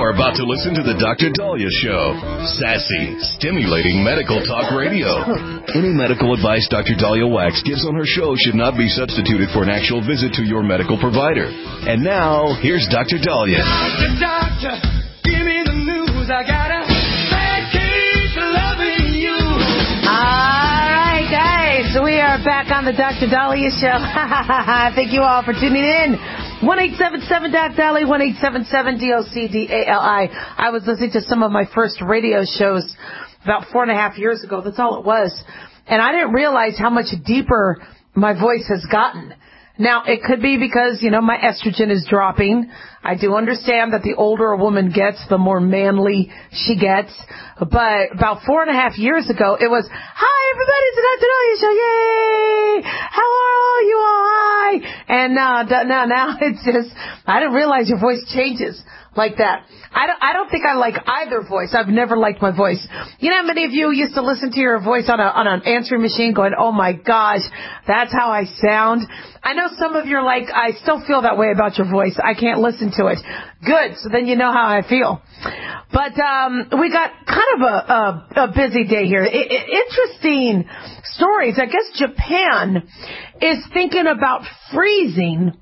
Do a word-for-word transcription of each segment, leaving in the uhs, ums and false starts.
You're about to listen to the Doctor Dahlia Show. Sassy, stimulating medical talk radio. Any medical advice Doctor Dahlia Wax gives on her show should not be substituted for an actual visit to your medical provider. And now, here's Doctor Dahlia. The doctor, give me the news. I got a bad case of loving you. All right, guys. We are back on the Doctor Dahlia Show. Thank you all for tuning in. one eight seven seven Doc Dali, one eight seven seven D O C D A L I. I was listening to some of my first radio shows about four and a half years ago. That's all it was. And I didn't realize how much deeper my voice has gotten. Now, it could be because, you know, my estrogen is dropping. I do understand that the older a woman gets, the more manly she gets. But about four and a half years ago, it was, hi, everybody, it's the Doctor Dahlia Show. Yay! How are you all? Hi! And uh, now, now it's just, I didn't realize your voice changes like that. I don't, I don't think I like either voice. I've never liked my voice. You know how many of you used to listen to your voice on a, on an answering machine going, oh my gosh, that's how I sound? I know some of you are like, I still feel that way about your voice. I can't listen to it. Good. So then you know how I feel. But, um, we got kind of a, a, a busy day here. I, I, interesting stories. I guess Japan is thinking about freezing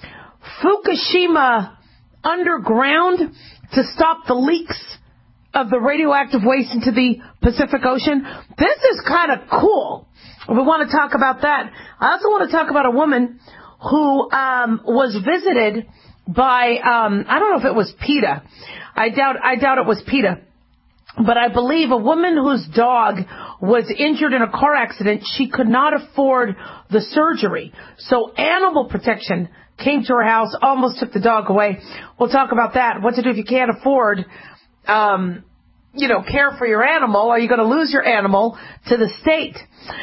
Fukushima underground to stop the leaks of the radioactive waste into the Pacific Ocean. This is kind of cool. We want to talk about that. I also want to talk about a woman who um, was visited by, um, I don't know if it was PETA. I doubt, I doubt it was PETA. But I believe a woman whose dog was injured in a car accident, she could not afford the surgery. So Animal Protection came to her house, almost took the dog away. We'll talk about that. What to do if you can't afford, um, you know, care for your animal. Are you going to lose your animal to the state?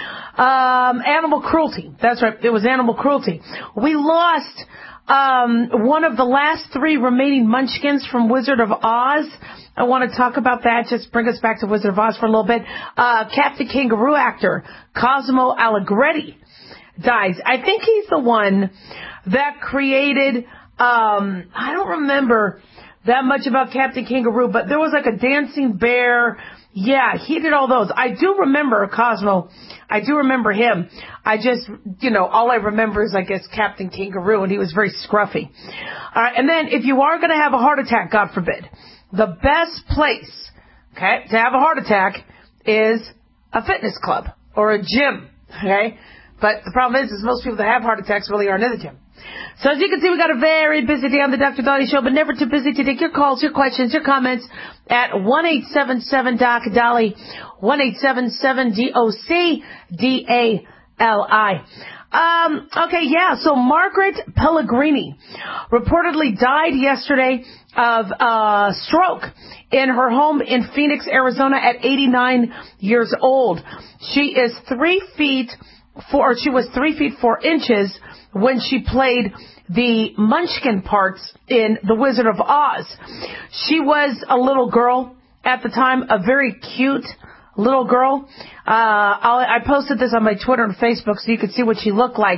Um, animal cruelty. That's right. It was animal cruelty. We lost um, one of the last three remaining munchkins from Wizard of Oz. I want to talk about that. Just bring us back to Wizard of Oz for a little bit. Uh, Captain Kangaroo actor Cosmo Allegretti dies. I think he's the one that created, um, I don't remember that much about Captain Kangaroo, but there was like a dancing bear. Yeah, he did all those. I do remember Cosmo. I do remember him. I just, you know, all I remember is, I guess, Captain Kangaroo, and he was very scruffy. All right, and then if you are going to have a heart attack, God forbid, the best place, okay, to have a heart attack is a fitness club or a gym, okay? But the problem is, is most people that have heart attacks really aren't in the gym. So as you can see, we got a very busy day on the Doctor Dahlia Show, but never too busy to take your calls, your questions, your comments at one eight seven seven Doc Dali, one eight seven seven D O C D A L I. Um, okay, yeah, so Margaret Pellegrini reportedly died yesterday of uh stroke in her home in Phoenix, Arizona at eighty-nine years old. She is three feet four, she was three feet four inches when she played the Munchkin parts in The Wizard of Oz. She was a little girl at the time, a very cute little girl. Uh, I'll, I posted this on my Twitter and Facebook so you could see what she looked like.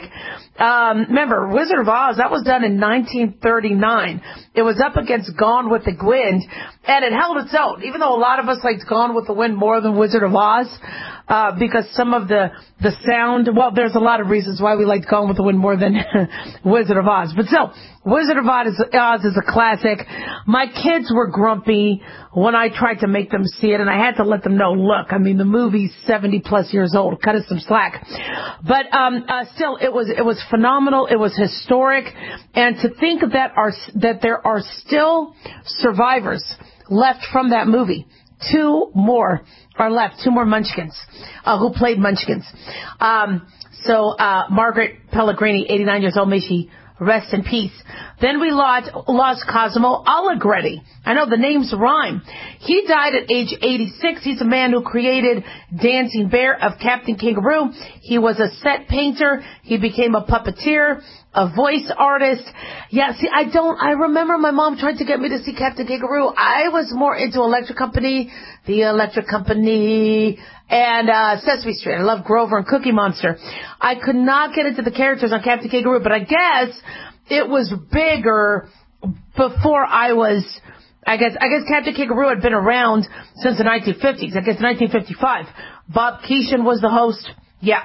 Um, remember, Wizard of Oz, that was done in nineteen thirty-nine. It was up against Gone with the Wind, and it held its own, even though a lot of us liked Gone with the Wind more than Wizard of Oz, uh, because some of the, the sound, well, there's a lot of reasons why we liked Gone with the Wind more than Wizard of Oz. But still, Wizard of Oz is, Oz is a classic. My kids were grumpy when I tried to make them see it, and I had to let them know, look, I mean, the movie's seventy plus years old. Cut us some slack. But um, uh, still, it was it was phenomenal. It was historic, and to think that are that there are still survivors left from that movie. Two more are left. Two more Munchkins uh, who played Munchkins. Um, so uh, Margaret Pellegrini, eighty-nine years old. May she rest in peace. Then we lost, lost Cosmo Allegretti. I know the names rhyme. He died at age eighty-six. He's a man who created Dancing Bear of Captain Kangaroo. He was a set painter. He became a puppeteer, a voice artist. Yeah, see, I don't, I remember my mom tried to get me to see Captain Kangaroo. I was more into Electric Company, The Electric Company, and uh Sesame Street. I love Grover and Cookie Monster. I could not get into the characters on Captain Kangaroo, but I guess it was bigger before I was I guess I guess Captain Kangaroo had been around since the nineteen fifties. I guess nineteen fifty-five. Bob Keeshan was the host. Yeah.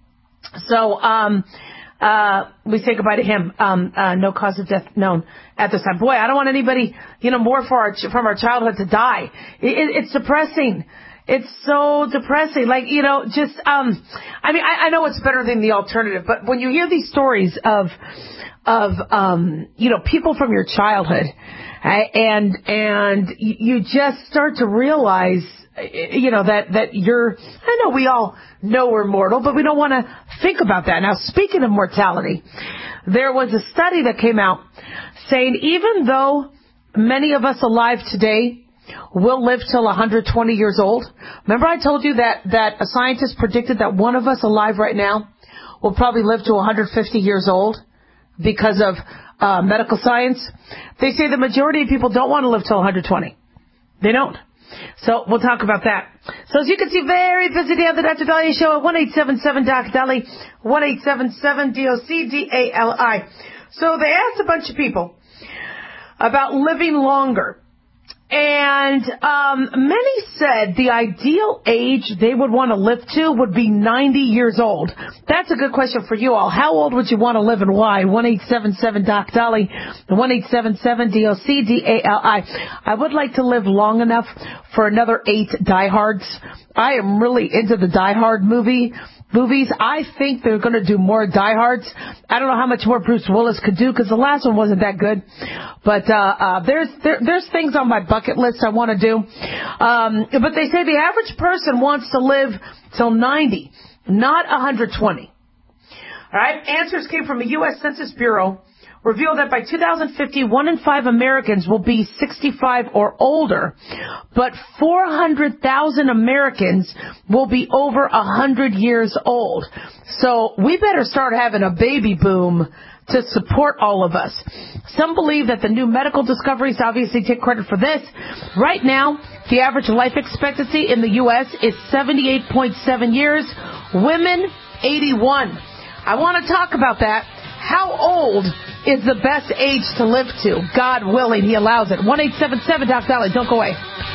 So um, uh, we say goodbye to him. Um, uh, no cause of death known at this time. Boy, I don't want anybody, you know, more for our, from our childhood to die. It, it, it's depressing. It's so depressing. Like, you know, just, um, I mean, I, I know it's better than the alternative, but when you hear these stories of, of, um, you know, people from your childhood, and, and you just start to realize, you know, that, that you're, I know we all know we're mortal, but we don't want to think about that. Now, speaking of mortality, there was a study that came out saying even though many of us alive today will live till one hundred twenty years old. Remember I told you that, that a scientist predicted that one of us alive right now will probably live to one hundred fifty years old because of uh, medical science? They say the majority of people don't want to live till one hundred twenty. They don't. So we'll talk about that. So as you can see, very busy day on the Doctor Dali Show at one eight seven seven Doc Dali, one eight seven seven D O C D A L I. So they asked a bunch of people about living longer. And um, many said the ideal age they would want to live to would be ninety years old. That's a good question for you all. How old would you want to live and why? one eight seven seven Doc Dali, one eight seven seven D O C D A L I. I would like to live long enough for another eight Die Hards. I am really into the Die Hard movie. Movies. I think they're going to do more Die Hards. I don't know how much more Bruce Willis could do because the last one wasn't that good. But uh, uh there's there, there's things on my bucket list I want to do. Um, but they say the average person wants to live till ninety, not one hundred twenty. All right. Answers came from a U S Census Bureau. Revealed that by two thousand fifty, one in five Americans will be sixty-five or older, but four hundred thousand Americans will be over one hundred years old. So we better start having a baby boom to support all of us. Some believe that the new medical discoveries obviously take credit for this. Right now, the average life expectancy in the U S is seventy-eight point seven years. Women, eighty-one. I want to talk about that. How old is the best age to live to? God willing, he allows it. one eight seven seven Doc Dali. Don't go away.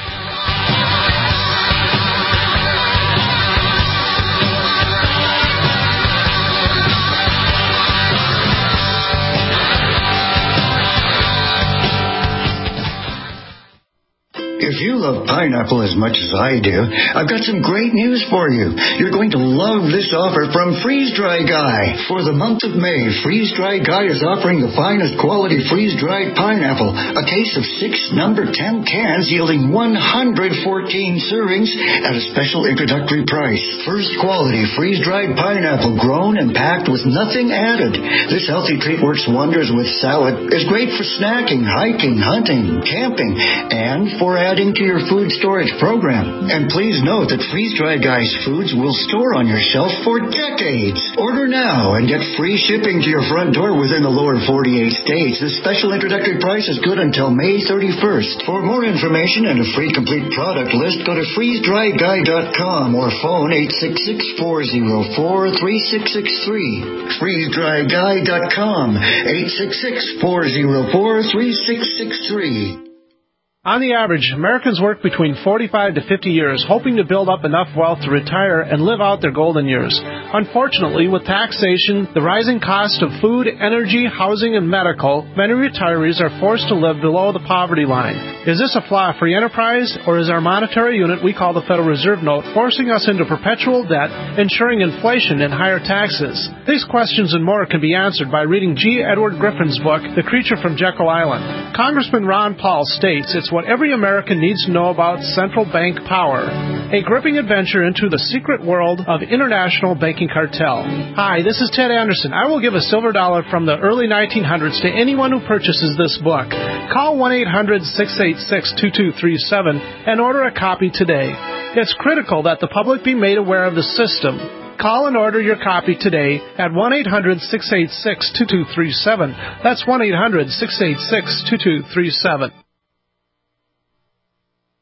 If you love pineapple as much as I do, I've got some great news for you. You're going to love this offer from Freeze Dry Guy. For the month of May, Freeze Dry Guy is offering the finest quality freeze-dried pineapple, a case of six number ten cans yielding one hundred fourteen servings at a special introductory price. First quality freeze-dried pineapple grown and packed with nothing added. This healthy treat works wonders with salad, is great for snacking, hiking, hunting, camping, and for adding to your food storage program. And please note that Freeze Dry Guy's foods will store on your shelf for decades. Order now and get free shipping to your front door within the lower forty-eight states. This special introductory price is good until May thirty-first. For more information and a free complete product list, go to freeze dry guy dot com or phone eight six six, four zero four, three six six three. freeze dry guy dot com, eight six six, four zero four, three six six three. On the average, Americans work between forty-five to fifty years, hoping to build up enough wealth to retire and live out their golden years. Unfortunately, with taxation, the rising cost of food, energy, housing, and medical, many retirees are forced to live below the poverty line. Is this a flaw free enterprise, or is our monetary unit we call the Federal Reserve Note forcing us into perpetual debt, ensuring inflation and higher taxes? These questions and more can be answered by reading G. Edward Griffin's book, The Creature from Jekyll Island. Congressman Ron Paul states it's what every American needs to know about central bank power. A gripping adventure into the secret world of international banking cartel. Hi, this is Ted Anderson. I will give a silver dollar from the early nineteen hundreds to anyone who purchases this book. Call one eight hundred, six eight six, two two three seven and order a copy today. It's critical that the public be made aware of the system. Call and order your copy today at one eight hundred, six eight six, two two three seven. That's one eight hundred, six eight six, two two three seven.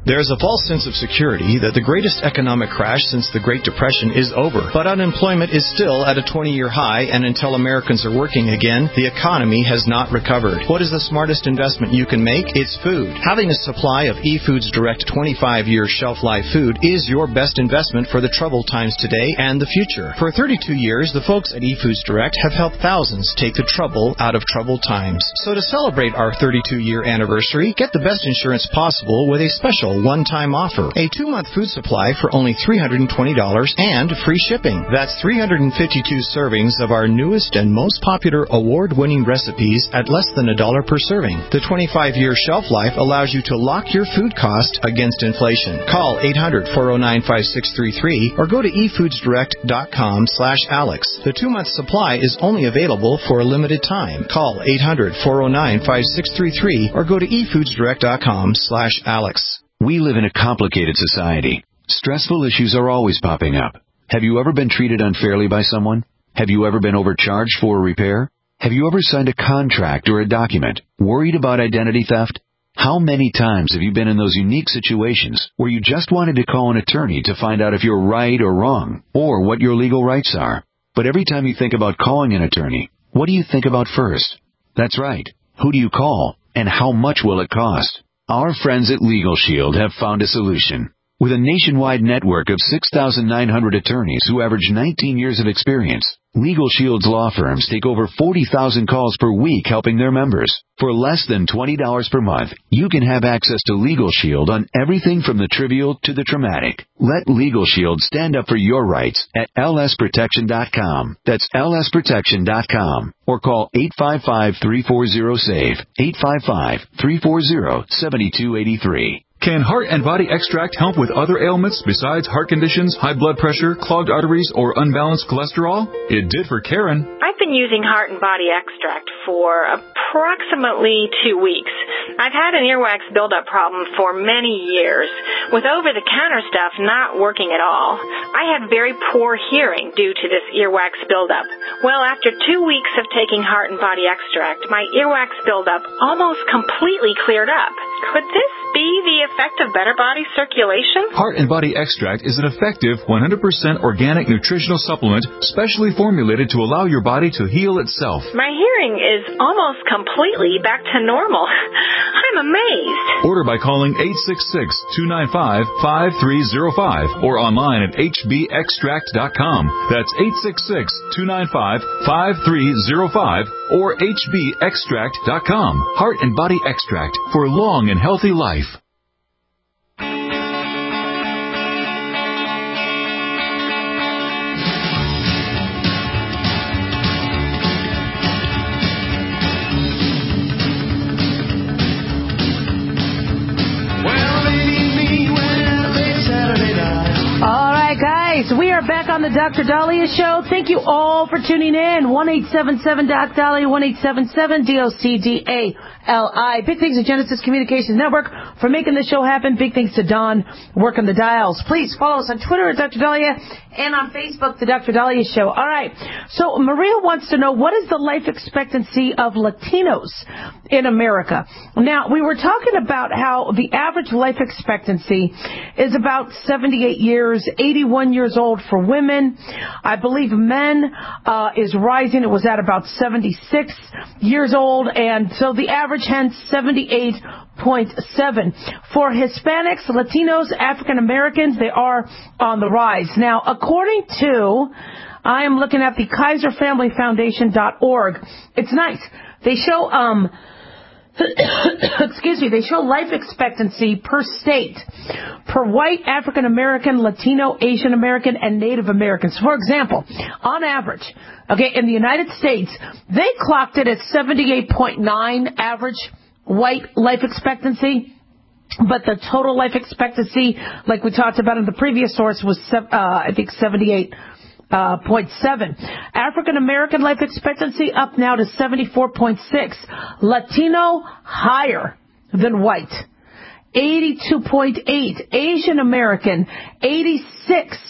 There's a false sense of security that the greatest economic crash since the Great Depression is over, but unemployment is still at a twenty-year high, and until Americans are working again, the economy has not recovered. What is the smartest investment you can make? It's food. Having a supply of eFoods Direct twenty-five year shelf life food is your best investment for the troubled times today and the future. For thirty-two years, the folks at eFoods Direct have helped thousands take the trouble out of troubled times. So to celebrate our thirty-two year anniversary, get the best insurance possible with a special one-time offer. A two-month food supply for only three hundred twenty dollars and free shipping. That's three hundred fifty-two servings of our newest and most popular award-winning recipes at less than a dollar per serving. The twenty-five year shelf life allows you to lock your food cost against inflation. Call eight hundred, four oh nine, five six three three or go to e foods direct dot com slash alex. The two-month supply is only available for a limited time. Call eight hundred, four oh nine, five six three three or go to e foods direct dot com slash alex. We live in a complicated society. Stressful issues are always popping up. Have you ever been treated unfairly by someone? Have you ever been overcharged for a repair? Have you ever signed a contract or a document worried about identity theft? How many times have you been in those unique situations where you just wanted to call an attorney to find out if you're right or wrong, or what your legal rights are? But every time you think about calling an attorney, what do you think about first? That's right. Who do you call, and how much will it cost? Our friends at Legal Shield have found a solution. With a nationwide network of six thousand nine hundred attorneys who average nineteen years of experience, Legal Shield's law firms take over forty thousand calls per week helping their members. For less than twenty dollars per month, you can have access to Legal Shield on everything from the trivial to the traumatic. Let Legal Shield stand up for your rights at L S protection dot com. That's L S protection dot com. Or call eight five five, three four zero, SAVE, eight five five, three four zero, seven two eight three. Can Heart and Body Extract help with other ailments besides heart conditions, high blood pressure, clogged arteries, or unbalanced cholesterol? It did for Karen. I've been using Heart and Body Extract for approximately two weeks. I've had an earwax buildup problem for many years, with over-the-counter stuff not working at all. I had very poor hearing due to this earwax buildup. Well, after two weeks of taking Heart and Body Extract, my earwax buildup almost completely cleared up. Could this be the effect of better body circulation? Heart and Body Extract is an effective one hundred percent organic nutritional supplement specially formulated to allow your body to heal itself. My hearing is almost completely back to normal. I'm amazed. Order by calling eight six six, two nine five, five three zero five or online at h b extract dot com. That's eight six six, two nine five, five three zero five or h b extract dot com. Heart and Body Extract for long and healthy life. We are back on the Doctor Dahlia Show. Thank you all for tuning in. one eight seven seven Doc Dahlia, one eight seven seven D O C D A L I. Big thanks to Genesis Communications Network for making this show happen. Big thanks to Don working the dials. Please follow us on Twitter at Doctor Dahlia and on Facebook, the Doctor Dahlia Show. All right. So Maria wants to know, what is the life expectancy of Latinos in America? Now, we were talking about how the average life expectancy is about seventy-eight years, eighty-one years old for women. I believe men uh, is rising. It was at about seventy-six years old, and so the average hence seventy-eight point seven. For Hispanics, Latinos, African Americans, they are on the rise. Now, according to, I am looking at the Kaiser Family Foundation dot org. It's nice. They show um excuse me, they show life expectancy per state per white, African American, Latino, Asian American, and Native Americans. For example, on average, okay, in the United States, they clocked it at seventy-eight point nine average white life expectancy. But the total life expectancy, like we talked about in the previous source, was, uh, I think, seventy-eight point seven. African American life expectancy up now to seventy-four point six. Latino higher than white, eighty-two point eight. Asian American, eighty-six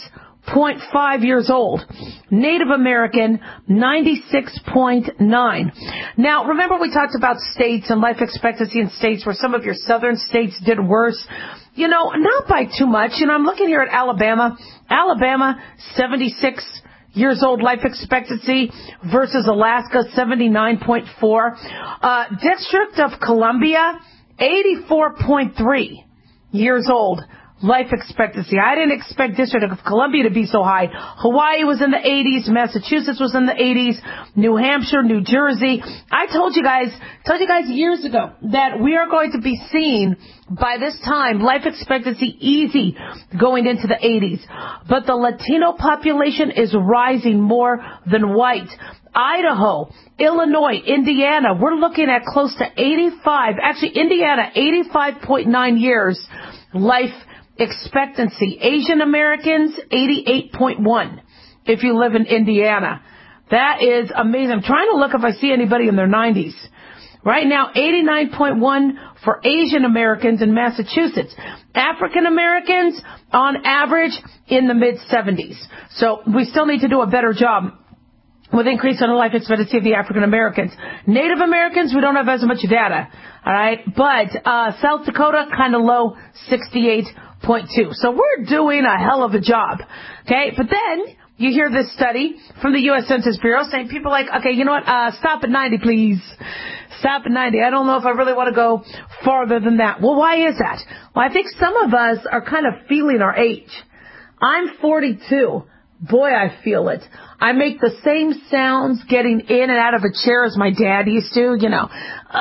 point five years old. Native American, ninety-six point nine. Now, remember we talked about states and life expectancy in states where some of your southern states did worse. You know, not by too much. You know, I'm looking here at Alabama. Alabama, seventy-six years old life expectancy versus Alaska, seventy-nine point four. Uh, District of Columbia, eighty-four point three years old life expectancy. I didn't expect District of Columbia to be so high. Hawaii was in the eighties. Massachusetts was in the eighties. New Hampshire, New Jersey. I told you guys, told you guys years ago that we are going to be seeing by this time life expectancy easy going into the eighties. But the Latino population is rising more than white. Idaho, Illinois, Indiana, we're looking at close to eighty-five. Actually, Indiana, eighty-five point nine years life expectancy. Asian Americans, eighty-eight point one if you live in Indiana. That is amazing. I'm trying to look if I see anybody in their nineties. Right now, eighty-nine point one for Asian Americans in Massachusetts. African Americans, on average, in the mid-seventies. So we still need to do a better job with increase in the life expectancy of the African Americans. Native Americans, we don't have as much data. All right. But uh, South Dakota, kind of low, sixty-eight point two. So we're doing a hell of a job. Okay. But then you hear this study from the U S Census Bureau saying people are like, okay, you know what? Uh, stop at ninety, please. Stop at ninety. I don't know if I really want to go farther than that. Well, why is that? Well, I think some of us are kind of feeling our age. I'm forty-two. Boy, I feel it. I make the same sounds getting in and out of a chair as my dad used to, you know.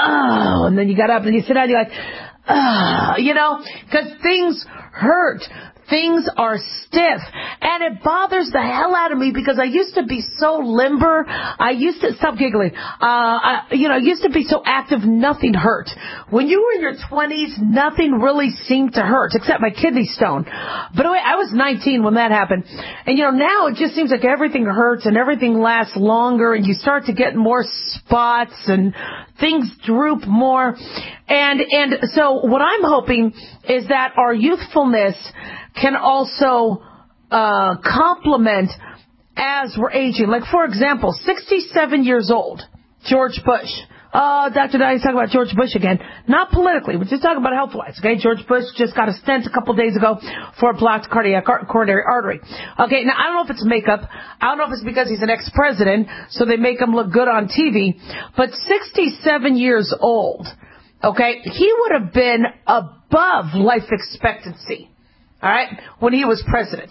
Oh, and then you got up and you sit down, you're like, oh, you know, because things hurt. Things are stiff. And it bothers the hell out of me because I used to be so limber. I used to, stop giggling. Uh, I, you know, I used to be so active, nothing hurt. When you were in your twenties, nothing really seemed to hurt, except my kidney stone. But anyway, I was nineteen when that happened. And, you know, now it just seems like everything hurts and everything lasts longer and you start to get more spots and things droop more. And, and so what I'm hoping is that our youthfulness can also uh complement as we're aging. Like, for example, sixty-seven years old, George Bush. Uh, Doctor Dottie, talking about George Bush again. Not politically, we're just talking about health-wise, okay? George Bush just got a stent a couple days ago for a blocked cardiac ar- coronary artery. Okay, now I don't know if it's makeup. I don't know if it's because he's an ex-president, so they make him look good on T V. But sixty-seven years old, okay, he would have been above life expectancy. All right, when he was president.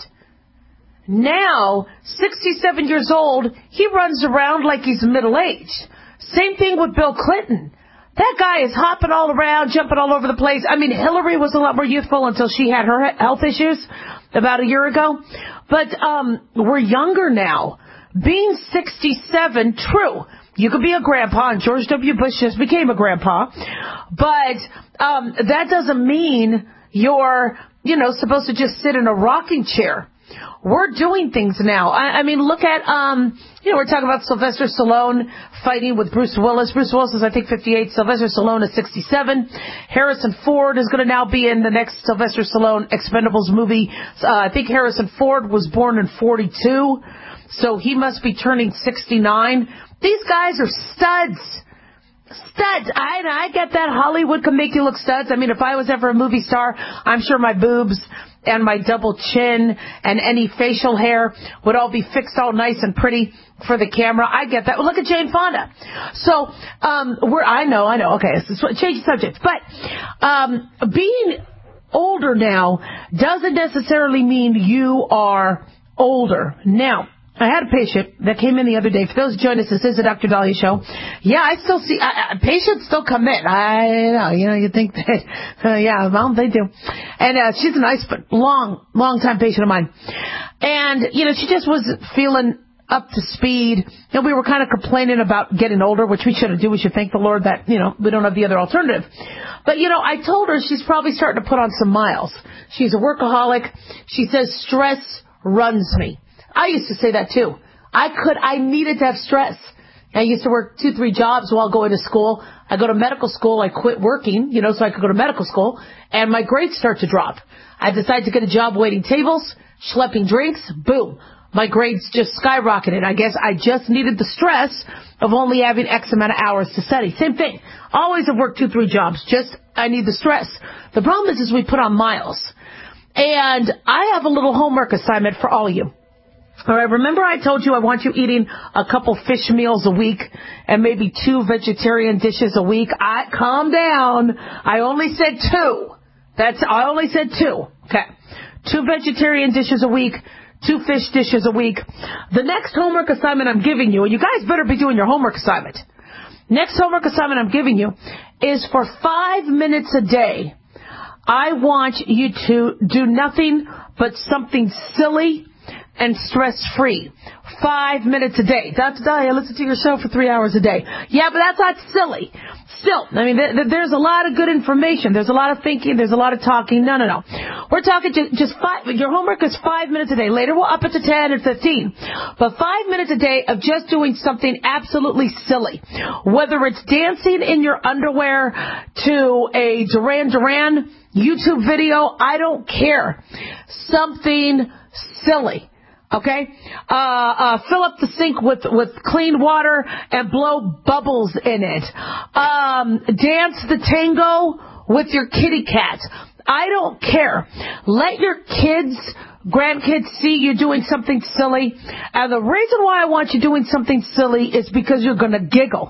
Now, sixty-seven years old, he runs around like he's middle-aged. Same thing with Bill Clinton. That guy is hopping all around, jumping all over the place. I mean, Hillary was a lot more youthful until she had her health issues about a year ago. But um we're younger now. Being sixty-seven, true, you could be a grandpa, and George W. Bush just became a grandpa. But um that doesn't mean you're, you know, supposed to just sit in a rocking chair. We're doing things now. I, I mean, look at, um, you know, we're talking about Sylvester Stallone fighting with Bruce Willis. Bruce Willis is, I think, fifty-eight. Sylvester Stallone is sixty-seven. Harrison Ford is going to now be in the next Sylvester Stallone Expendables movie. Uh, I think Harrison Ford was born in forty-two, so he must be turning sixty-nine. These guys are studs. Studs. I, I get that. Hollywood can make you look studs. I mean, if I was ever a movie star, I'm sure my boobs and my double chin and any facial hair would all be fixed all nice and pretty for the camera. I get that. Well, look at Jane Fonda. So, um, we're, I know, I know. Okay, so change the subject. But, um, being older now doesn't necessarily mean you are older. Now, I had a patient that came in the other day. For those who joined us, this is the Doctor Dahlia Show. Yeah, I still see, I, I, patients still come in. I know, you know, you think that, uh, yeah, well, they do. And, uh, she's a nice, but long, long time patient of mine. And, you know, she just was feeling up to speed. And we were kind of complaining about getting older, which we shouldn't do. We should thank the Lord that, you know, we don't have the other alternative. But, you know, I told her she's probably starting to put on some miles. She's a workaholic. She says stress runs me. I used to say that too. I could, I needed to have stress. I used to work two, three jobs while going to school. I go to medical school. I quit working, you know, so I could go to medical school, and my grades start to drop. I I decide to get a job waiting tables, schlepping drinks, boom. My grades just skyrocketed. I guess I just needed the stress of only having X amount of hours to study. Same thing. Always have worked two, three jobs. Just, I need the stress. The problem is, is we put on miles. And I have a little homework assignment for all of you. All right, remember I told you I want you eating a couple fish meals a week and maybe two vegetarian dishes a week? I calm down. I only said two. That's I only said two. Okay. Two vegetarian dishes a week, two fish dishes a week. The next homework assignment I'm giving you, and you guys better be doing your homework assignment. Next homework assignment I'm giving you is for five minutes a day. I want you to do nothing but something silly and stress-free. Five minutes a day. Doctor Dahlia, listen to your show for three hours a day. Yeah, but that's not silly. Still, I mean, th- th- there's a lot of good information. There's a lot of thinking. There's a lot of talking. No, no, no. We're talking just, just five. Your homework is five minutes a day. Later, we'll up it to ten and fifteen. But five minutes a day of just doing something absolutely silly. Whether it's dancing in your underwear to a Duran Duran YouTube video, I don't care. Something silly. Okay? Uh, uh, fill up the sink with, with clean water and blow bubbles in it. Um, dance the tango with your kitty cat. I don't care. Let your kids, grandkids see you doing something silly. And the reason why I want you doing something silly is because you're going to giggle.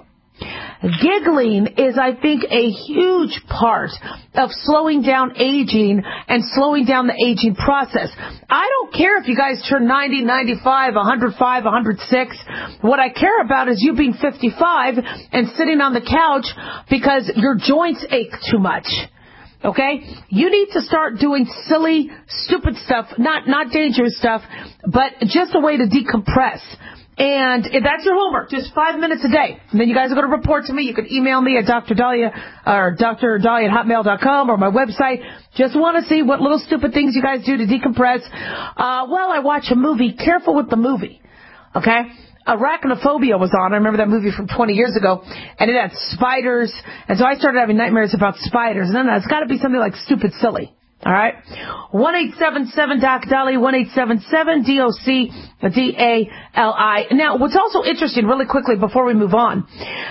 Giggling is, I think, a huge part of slowing down aging and slowing down the aging process. I don't care if you guys turn ninety, ninety-five, one oh five, one oh six. What I care about is you being fifty-five and sitting on the couch because your joints ache too much. Okay? You need to start doing silly, stupid stuff, not, not dangerous stuff, but just a way to decompress. And that's your homework, just five minutes a day. And then you guys are going to report to me. You can email me at Doctor Dahlia or Doctor Dahlia at hotmail dot com or my website. Just want to see what little stupid things you guys do to decompress. Uh, well, I watch a movie. Careful with the movie. Okay? Arachnophobia was on. I remember that movie from twenty years ago. And it had spiders. And so I started having nightmares about spiders. And then it's got to be something like stupid silly. All right. one eight seven seven Doc Dali, one eight seven seven D O C D A L I. Now, what's also interesting, really quickly before we move on,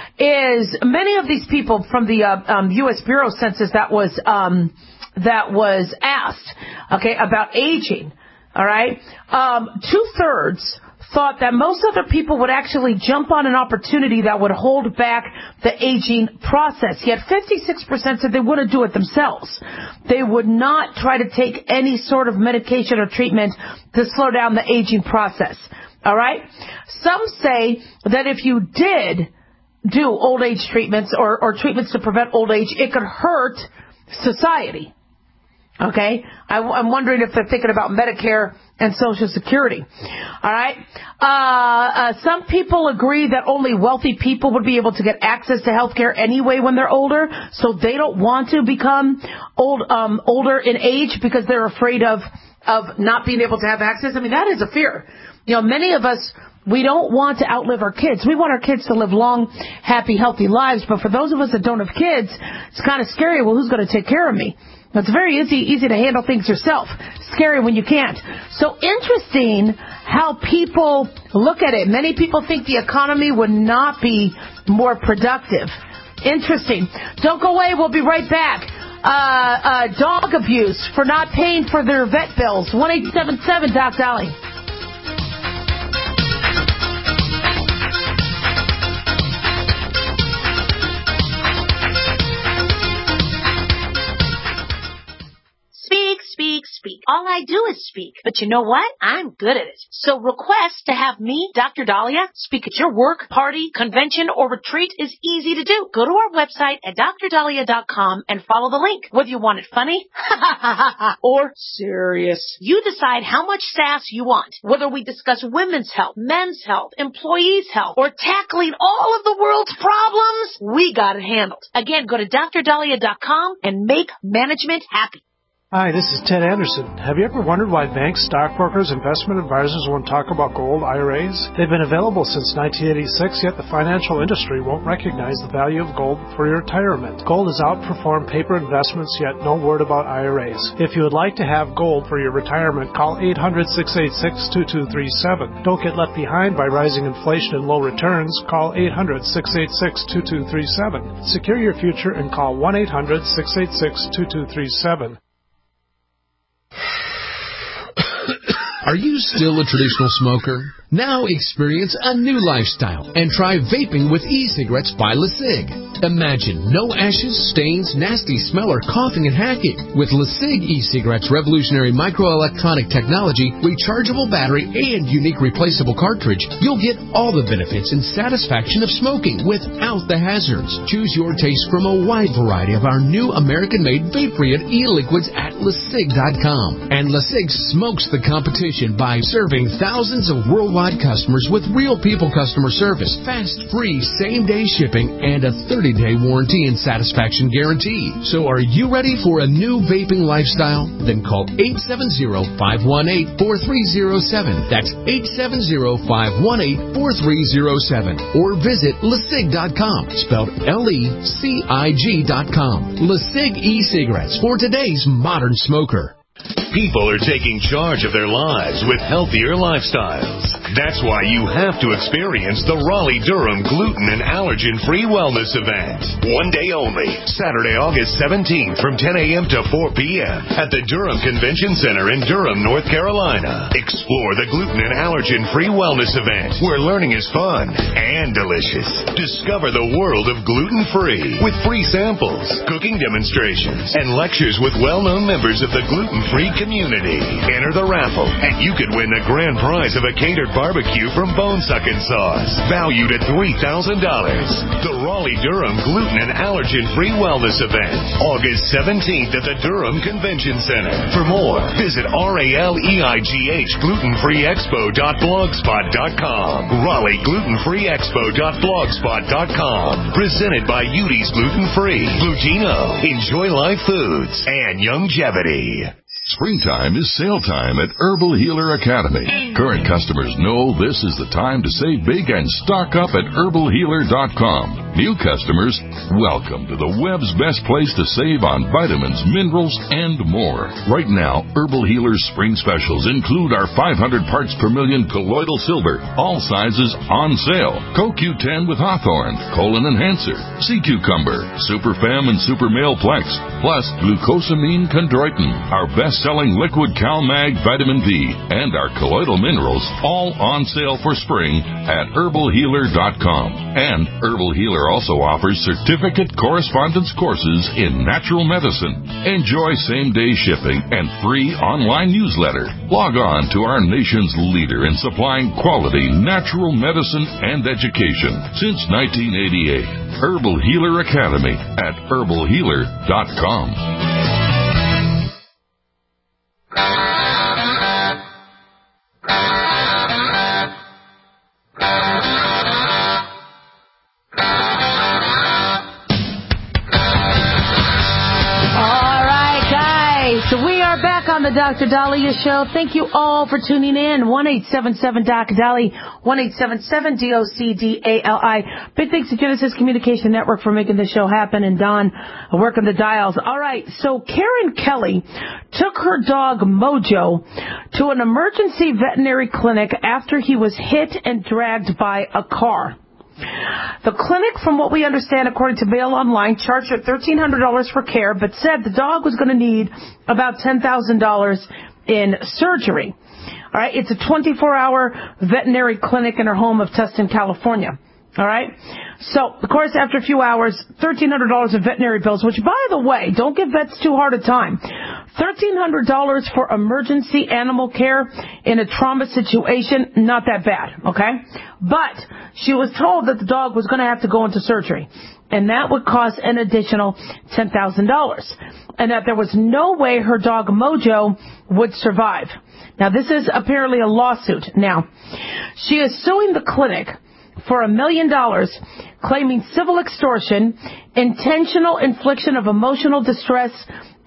is many of these people from the uh, um, U S Bureau Census that was um, that was asked, okay, about aging. All right. Um, two thirds thought that most other people would actually jump on an opportunity that would hold back the aging process. Yet fifty-six percent said they wouldn't do it themselves. They would not try to take any sort of medication or treatment to slow down the aging process. All right? Some say that if you did do old age treatments or, or treatments to prevent old age, it could hurt society. Okay? I, I'm wondering if they're thinking about Medicare and Social Security. All right? Uh, uh, some people agree that only wealthy people would be able to get access to health care anyway when they're older, so they don't want to become old, um, older in age because they're afraid of, of not being able to have access. I mean, that is a fear. You know, many of us, we don't want to outlive our kids. We want our kids to live long, happy, healthy lives, but for those of us that don't have kids, it's kind of scary. Well, who's going to take care of me? It's very easy, easy to handle things yourself. Scary when you can't. So interesting how people look at it. Many people think the economy would not be more productive. Interesting. Don't go away. We'll be right back. Uh, uh, dog abuse for not paying for their vet bills. one eight seven seven Doc Dali. Speak, speak. All I do is speak. But you know what? I'm good at it. So request to have me, Doctor Dahlia, speak at your work, party, convention, or retreat is easy to do. Go to our website at dr dahlia dot com and follow the link. Whether you want it funny or serious, you decide how much sass you want. Whether we discuss women's health, men's health, employees' health, or tackling all of the world's problems, we got it handled. Again, go to dr dahlia dot com and make management happy. Hi, this is Ted Anderson. Have you ever wondered why banks, stockbrokers, investment advisors won't talk about gold I R As? They've been available since nineteen eighty-six, yet the financial industry won't recognize the value of gold for your retirement. Gold has outperformed paper investments, yet no word about I R As. If you would like to have gold for your retirement, call eight hundred, six eight six, two two three seven. Don't get left behind by rising inflation and low returns. Call eight hundred, six eight six, two two three seven. Secure your future and call one eight hundred, six eight six, two two three seven. Are you still a traditional smoker? Now experience a new lifestyle and try vaping with e-cigarettes by LeSig. Imagine no ashes, stains, nasty smell, or coughing and hacking. With LeSig e-cigarettes' revolutionary microelectronic technology, rechargeable battery, and unique replaceable cartridge, you'll get all the benefits and satisfaction of smoking without the hazards. Choose your taste from a wide variety of our new American-made vape-free e-liquids at LeSig dot com. And LeSig smokes the competition by serving thousands of worldwide customers with real people customer service, fast, free, same-day shipping, and a thirty-day warranty and satisfaction guarantee. So are you ready for a new vaping lifestyle? Then call eight seven zero, five one eight, four three zero seven. That's eight seven zero, five one eight, four three zero seven. Or visit LeSig dot com, spelled L E C I G dot com. LeSig e-cigarettes for today's modern smoker. People are taking charge of their lives with healthier lifestyles. That's why you have to experience the Raleigh-Durham Gluten and Allergen-Free Wellness Event. One day only, Saturday, August seventeenth from ten a.m. to four p.m. at the Durham Convention Center in Durham, North Carolina. Explore the Gluten and Allergen-Free Wellness Event, where learning is fun and delicious. Discover the world of gluten-free with free samples, cooking demonstrations, and lectures with well-known members of the gluten-free community. Enter the raffle, and you could win the grand prize of a catered barbecue from Bone Suckin' Sauce, valued at three thousand dollars. The Raleigh-Durham Gluten and Allergen-Free Wellness Event, August seventeenth at the Durham Convention Center. For more, visit R A L E I G H gluten free expo dot blogspot dot com. Raleigh gluten free expo dot blogspot dot com. Presented by Udi's Gluten Free, Glutino, Enjoy Life Foods, and Youngevity. Springtime is sale time at Herbal Healer Academy. Current customers know this is the time to save big and stock up at herbal healer dot com. New customers, welcome to the web's best place to save on vitamins, minerals, and more. Right now, Herbal Healer's spring specials include our five hundred parts per million colloidal silver, all sizes on sale. Co Q ten with Hawthorne, Colon Enhancer, Sea Cucumber, Super Fem and Super Male Plex, plus glucosamine chondroitin, our best selling liquid CalMag vitamin D, and our colloidal minerals, all on sale for spring at herbal healer dot com. And Herbal Healer also offers certificate correspondence courses in natural medicine. Enjoy same-day shipping and free online newsletter. Log on to our nation's leader in supplying quality natural medicine and education since nineteen eighty-eight. Herbal Healer Academy at herbal healer dot com. On the Doctor Dahlia Show. Thank you all for tuning in. one eight seven seven D O C D A L I, one eight seven seven D O C D A L I. Big thanks to Genesis Communication Network for making this show happen, and Don working the dials. All right, so Karen Kelly took her dog Mojo to an emergency veterinary clinic after he was hit and dragged by a car. The clinic, from what we understand, according to Mail Online, charged her thirteen hundred dollars for care, but said the dog was going to need about ten thousand dollars in surgery. All right, it's a twenty-four hour veterinary clinic in her home of Tustin, California. All right, so, of course, after a few hours, thirteen hundred dollars in veterinary bills, which, by the way, don't give vets too hard a time. thirteen hundred dollars for emergency animal care in a trauma situation, not that bad, okay? But she was told that the dog was going to have to go into surgery, and that would cost an additional ten thousand dollars, and that there was no way her dog Mojo would survive. Now, this is apparently a lawsuit. Now, she is suing the clinic for a million dollars, claiming civil extortion, intentional infliction of emotional distress,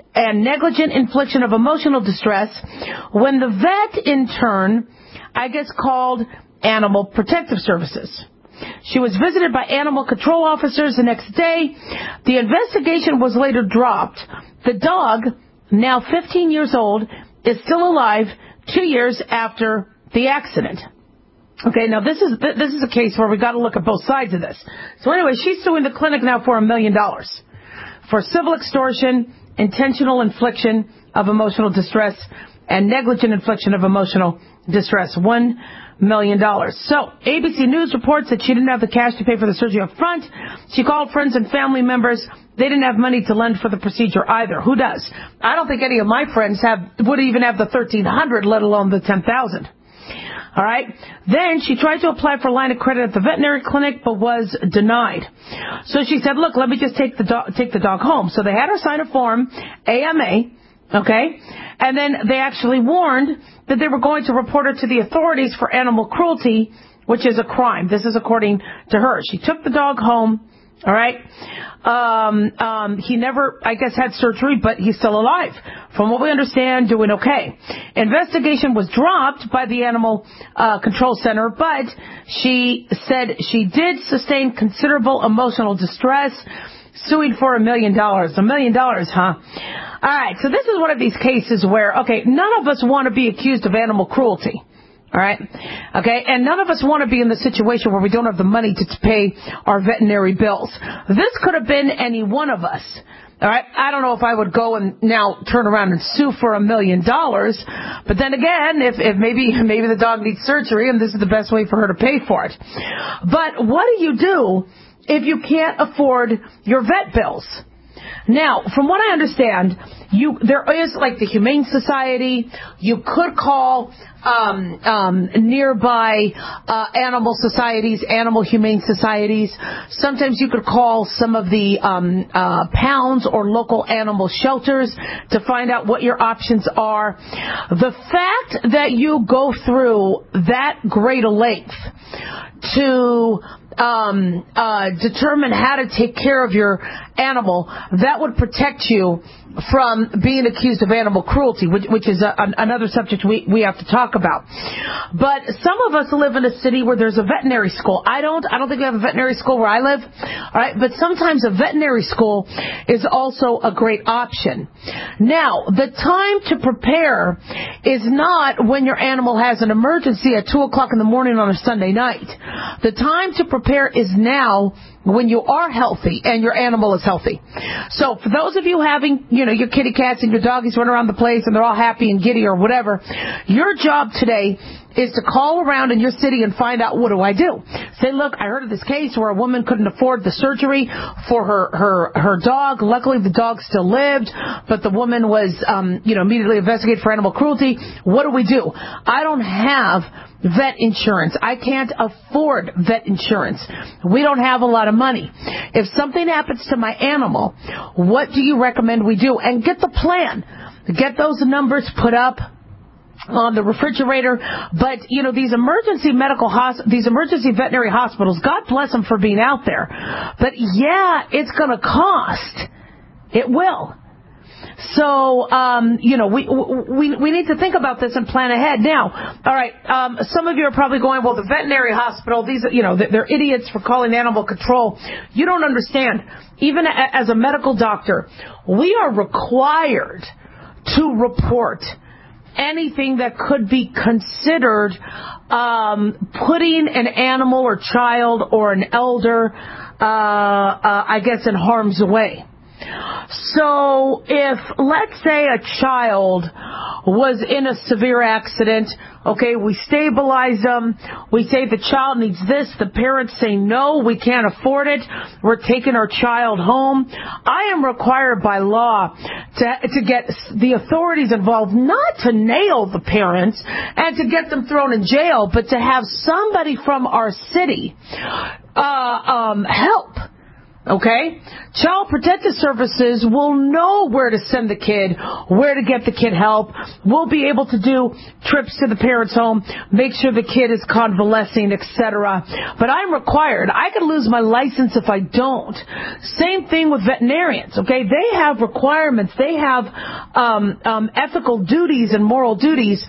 and negligent infliction of emotional distress when the vet, in turn, I guess called Animal Protective Services. She was visited by animal control officers the next day. The investigation was later dropped. The dog, now fifteen years old, is still alive two years after the accident. Okay, now this is this is a case where we got to look at both sides of this. So anyway, she's suing the clinic now for a million dollars for civil extortion, intentional infliction of emotional distress, and negligent infliction of emotional distress. One million dollars. So A B C News reports that she didn't have the cash to pay for the surgery up front. She called friends and family members. They didn't have money to lend for the procedure either. Who does? I don't think any of my friends have would even have the thirteen hundred, let alone the ten thousand. All right. Then she tried to apply for a line of credit at the veterinary clinic, but was denied. So she said, look, let me just take the dog, take the dog home. So they had her sign a form, A M A, okay? And then they actually warned that they were going to report her to the authorities for animal cruelty, which is a crime. This is according to her. She took the dog home, all right? Um, um, he never, I guess, had surgery, but he's still alive. From what we understand, doing okay. Investigation was dropped by the Animal uh, Control Center, but she said she did sustain considerable emotional distress, suing for a million dollars. A million dollars, huh? All right, so this is one of these cases where, okay, none of us want to be accused of animal cruelty. All right? Okay? And none of us want to be in the situation where we don't have the money to pay our veterinary bills. This could have been any one of us. All right? I don't know if I would go and now turn around and sue for a million dollars. But then again, if, if maybe, maybe the dog needs surgery and this is the best way for her to pay for it. But what do you do if you can't afford your vet bills? Now, from what I understand, you there is like the Humane Society. You could call um, um, nearby uh, animal societies, animal humane societies. Sometimes you could call some of the um, uh, pounds or local animal shelters to find out what your options are. The fact that you go through that great a length to Um, uh, determine how to take care of your animal, that would protect you from being accused of animal cruelty, which, which is a, an, another subject we, we have to talk about. But some of us live in a city where there's a veterinary school. I don't. I don't think we have a veterinary school where I live. All right, but sometimes a veterinary school is also a great option. Now, the time to prepare is not when your animal has an emergency at two o'clock in the morning on a Sunday night. The time to prepare is now, when you are healthy and your animal is healthy. So for those of you having, you know, your kitty cats and your doggies run around the place and they're all happy and giddy or whatever, your job today is to call around in your city and find out, what do I do? Say, look, I heard of this case where a woman couldn't afford the surgery for her, her, her dog. Luckily, the dog still lived, but the woman was, um, you know, immediately investigated for animal cruelty. What do we do? I don't have vet insurance. I can't afford vet insurance. We don't have a lot of money. If something happens to my animal, what do you recommend we do? And get the plan. Get those numbers put up on the refrigerator. But, you know, these emergency medical hos- these emergency veterinary hospitals, God bless them for being out there. But yeah, it's going to cost. It will. So, um, you know, we, we, we need to think about this and plan ahead. Now, all right, um, some of you are probably going, well, the veterinary hospital, these, you know, they're idiots for calling animal control. You don't understand. Even as a medical doctor, we are required to report anything that could be considered um, putting an animal or child or an elder, uh, uh, I guess, in harm's way. So if, let's say, a child was in a severe accident, okay, we stabilize them, we say the child needs this, the parents say no, we can't afford it, we're taking our child home. I am required by law to, to get the authorities involved, not to nail the parents and to get them thrown in jail, but to have somebody from our city uh, um, help. Okay? Child Protective Services will know where to send the kid, where to get the kid help. We'll be able to do trips to the parent's home, make sure the kid is convalescing, et cetera. But I'm required. I could lose my license if I don't. Same thing with veterinarians, okay? They have requirements. They have um, um, ethical duties and moral duties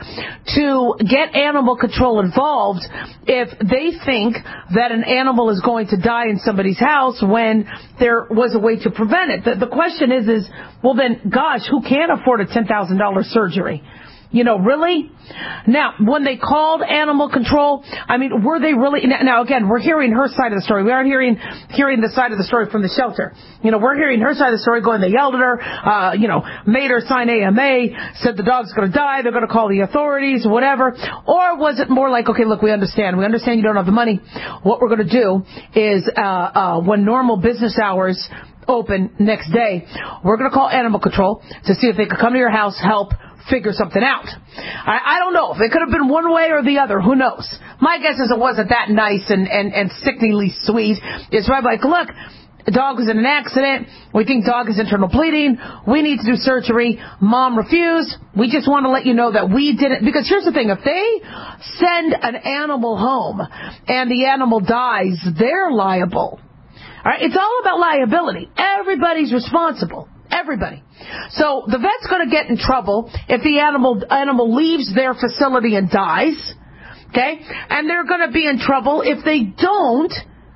to get animal control involved if they think that an animal is going to die in somebody's house when there was a way to prevent it. The, the question is, is, well then, gosh, who can't afford a ten thousand dollars surgery? You know, really? Now, when they called animal control, I mean, were they really... Now, again, we're hearing her side of the story. We aren't hearing hearing the side of the story from the shelter. You know, we're hearing her side of the story going, they yelled at her, uh, you know, made her sign A M A, said the dog's going to die, they're going to call the authorities, whatever. Or was it more like, okay, look, we understand. We understand you don't have the money. What we're going to do is uh, uh, when normal business hours open next day, we're going to call animal control to see if they could come to your house, help, figure something out. I, I don't know. It could have been one way or the other. Who knows? My guess is it wasn't that nice and, and, and sickeningly sweet. It's probably like, look, the dog was in an accident. We think dog has internal bleeding. We need to do surgery. Mom refused. We just want to let you know that we didn't. Because here's the thing. If they send an animal home and the animal dies, they're liable. All right? It's all about liability. Everybody's responsible. Everybody. So the vet's going to get in trouble if the animal animal leaves their facility and dies. Okay? And they're going to be in trouble if they don't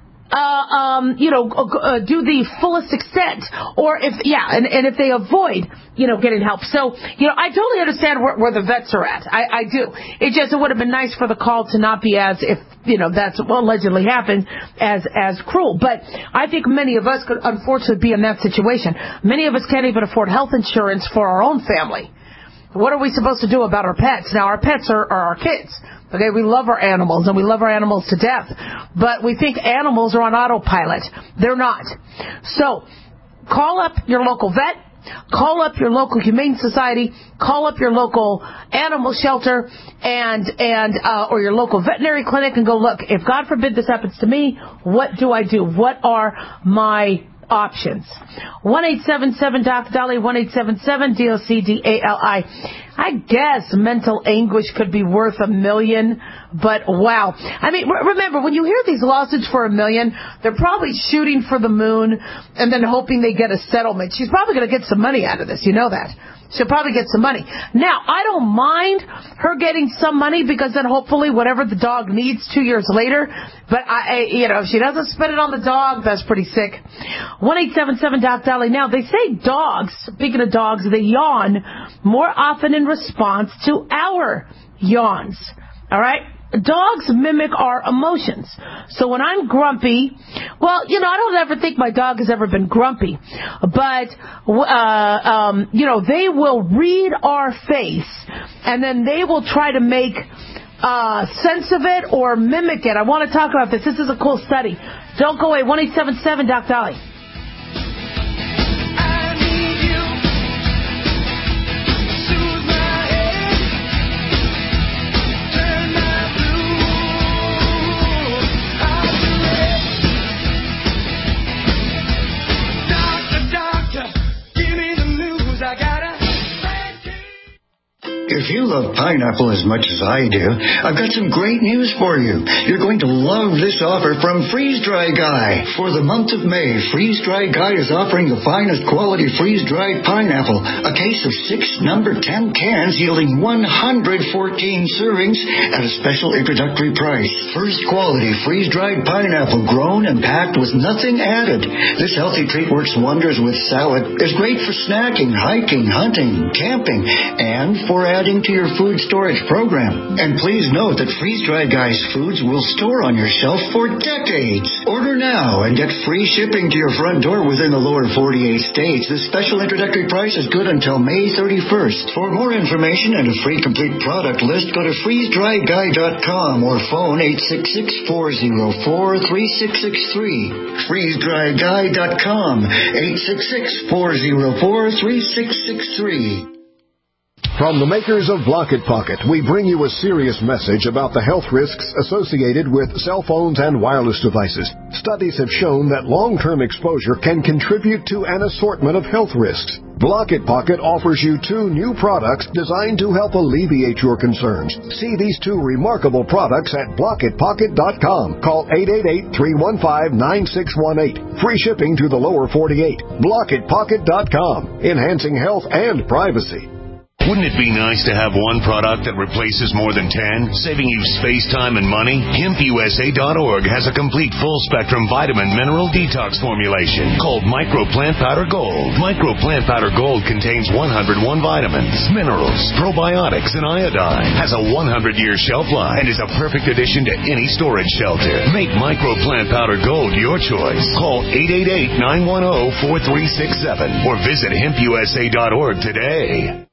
Uh, um, you know, uh, do the fullest extent, or if, yeah, and, and if they avoid, you know, getting help. So, you know, I totally understand where, where the vets are at. I, I do. It just, it would have been nice for the call to not be as, if, you know, that's what allegedly happened, as, as cruel. But I think many of us could unfortunately be in that situation. Many of us can't even afford health insurance for our own family. What are we supposed to do about our pets? Now, our pets are, are our kids. Okay, we love our animals, and we love our animals to death. But we think animals are on autopilot. They're not. So, call up your local vet. Call up your local humane society. Call up your local animal shelter and and uh, or your local veterinary clinic and go, look, if God forbid this happens to me, what do I do? What are my options? one eight seven seven D O C D A L I, one eight seven seven D O C D A L I. I guess mental anguish could be worth a million, but wow. I mean, remember, when you hear these lawsuits for a million, they're probably shooting for the moon and then hoping they get a settlement. She's probably going to get some money out of this. You know that. She'll probably get some money. Now, I don't mind her getting some money because then hopefully whatever the dog needs two years later, but I, I you know, if she doesn't spend it on the dog, that's pretty sick. one eight seven seven D O C D A L I. Now, they say dogs, speaking of dogs, they yawn more often in response to our yawns. All right? Dogs mimic our emotions. So when I'm grumpy, well, you know, I don't ever think my dog has ever been grumpy. But, uh, um, you know, they will read our face, and then they will try to make uh, sense of it or mimic it. I want to talk about this. This is a cool study. Don't go away. one eight seven seven D O C D A L I. If you love pineapple as much as I do, I've got some great news for you. You're going to love this offer from Freeze Dry Guy. For the month of May, Freeze Dry Guy is offering the finest quality freeze-dried pineapple, a case of six number ten cans yielding one hundred fourteen servings at a special introductory price. First quality freeze-dried pineapple grown and packed with nothing added. This healthy treat works wonders with salad, is great for snacking, hiking, hunting, camping, and for adding to your food storage program. And please note that Freeze Dry Guy's foods will store on your shelf for decades. Order now and get free shipping to your front door within the lower forty-eight states. This special introductory price is good until May thirty-first. For more information and a free complete product list, go to freeze dry guy dot com or phone eight six six, four zero four, three six six three. freeze dry guy dot com, eight six six, four zero four, three six six three. From the makers of Block It Pocket, we bring you a serious message about the health risks associated with cell phones and wireless devices. studies have shown that long-term exposure can contribute to an assortment of health risks. Block It Pocket offers you two new products designed to help alleviate your concerns. See these two remarkable products at block it pocket dot com. Call eight eight eight, three one five, nine six one eight. Free shipping to the lower forty-eight. block it pocket dot com. Enhancing health and privacy. Wouldn't it be nice to have one product that replaces more than ten, saving you space, time, and money? hemp U S A dot org has a complete full-spectrum vitamin mineral detox formulation called Micro Plant Powder Gold. Micro Plant Powder Gold contains one hundred one vitamins, minerals, probiotics, and iodine. Has a one hundred year shelf life and is a perfect addition to any storage shelter. Make Micro Plant Powder Gold your choice. Call eight eight eight, nine one zero, four three six seven or visit hemp U S A dot org today.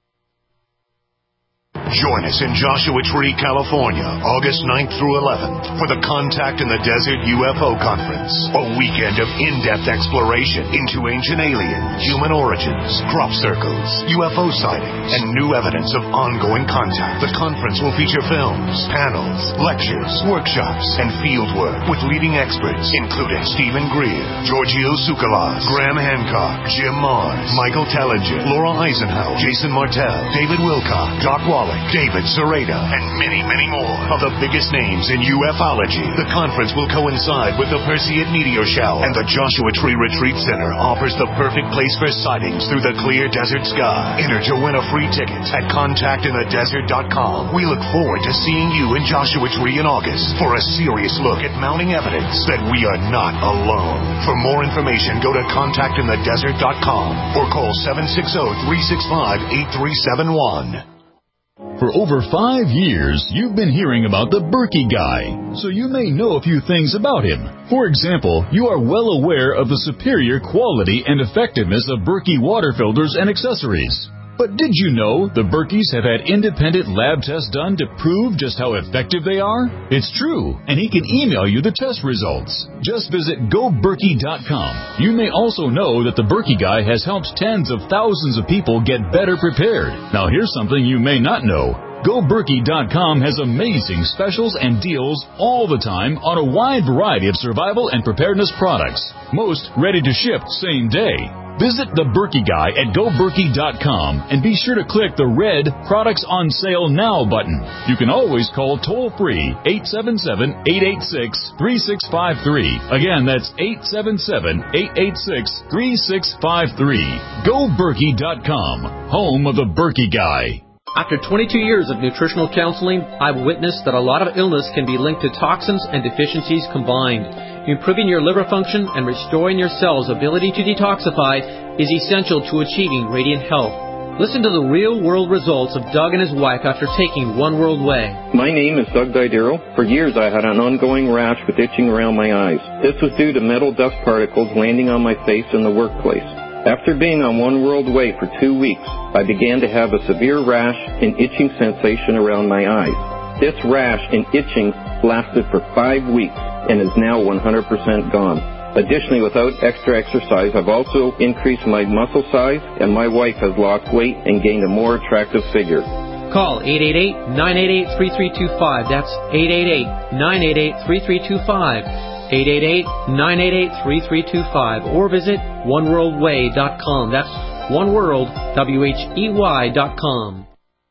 Join us in Joshua Tree, California, August ninth through eleventh for the Contact in the Desert U F O Conference, a weekend of in-depth exploration into ancient aliens, human origins, crop circles, U F O sightings, and new evidence of ongoing contact. The conference will feature films, panels, lectures, workshops, and fieldwork with leading experts including Stephen Greer, Giorgio Tsoukalos, Graham Hancock, Jim Mars, Michael Tellinger, Laura Eisenhower, Jason Martell, David Wilcock, Doc Wallach, David Sereda, and many, many more of the biggest names in ufology. The conference will coincide with the Perseid meteor shower, and the Joshua Tree Retreat Center offers the perfect place for sightings through the clear desert sky. Enter to win a free ticket at contact in the desert dot com. We look forward to seeing you in Joshua Tree in August for a serious look at mounting evidence that we are not alone. For more information, go to contact in the desert dot com or call seven six zero, three six five, eight three seven one. For over five years, you've been hearing about the Berkey Guy, so you may know a few things about him. For example, you are well aware of the superior quality and effectiveness of Berkey water filters and accessories. But did you know the Berkeys have had independent lab tests done to prove just how effective they are? It's true, and he can email you the test results. Just visit go berkey dot com. You may also know that the Berkey Guy has helped tens of thousands of people get better prepared. Now here's something you may not know. go berkey dot com has amazing specials and deals all the time on a wide variety of survival and preparedness products. Most ready to ship same day. Visit the Berkey Guy at go berkey dot com and be sure to click the red Products on Sale Now button. You can always call toll-free eight seven seven, eight eight six, three six five three. Again, that's eight seven seven, eight eight six, three six five three. go berkey dot com, home of the Berkey Guy. After twenty-two years of nutritional counseling, I've witnessed that a lot of illness can be linked to toxins and deficiencies combined. Improving your liver function and restoring your cells' ability to detoxify is essential to achieving radiant health. Listen to the real-world results of Doug and his wife after taking One World Way. My name is Doug Didero. For years I had an ongoing rash with itching around my eyes. This was due to metal dust particles landing on my face in the workplace. After being on One World Way for two weeks, I began to have a severe rash and itching sensation around my eyes. This rash and itching lasted for five weeks and is now one hundred percent gone. Additionally, without extra exercise, I've also increased my muscle size, and my wife has lost weight and gained a more attractive figure. Call eight eight eight, nine eight eight, three three two five. That's eight eight eight, nine eight eight, three three two five. eight eight eight, nine eight eight, three three two five. Or visit one world way dot com. That's oneworld, W H E Y dot com.